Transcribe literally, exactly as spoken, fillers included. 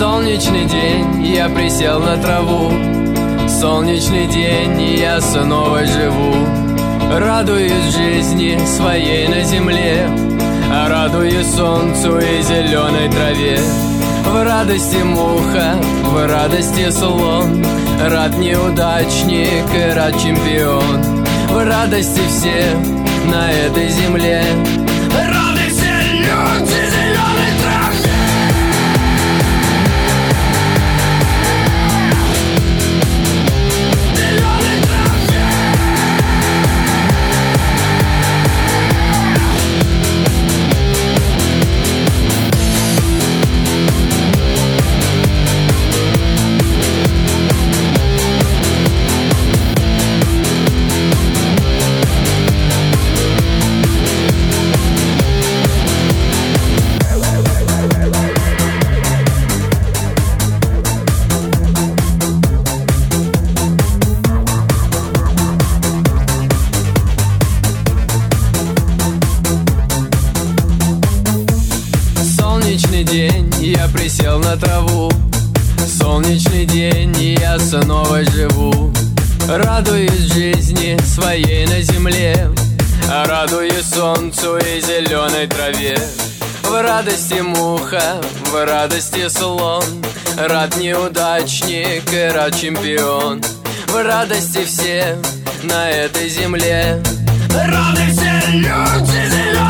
Солнечный день, я присел на траву. Солнечный день, и я снова живу. Радуюсь жизни своей на земле, радуюсь солнцу и зеленой траве. В радости муха, в радости слон, рад неудачник и рад чемпион. В радости все на этой земле, рады все люди зеленой траве. Солнечный день, я присел на траву. Солнечный день, и я снова живу. Радуюсь жизни своей на земле, радуюсь солнцу и зеленой траве. В радости муха, в радости слон, рад неудачник и рад чемпион. В радости все на этой земле, рады все люди зеленые.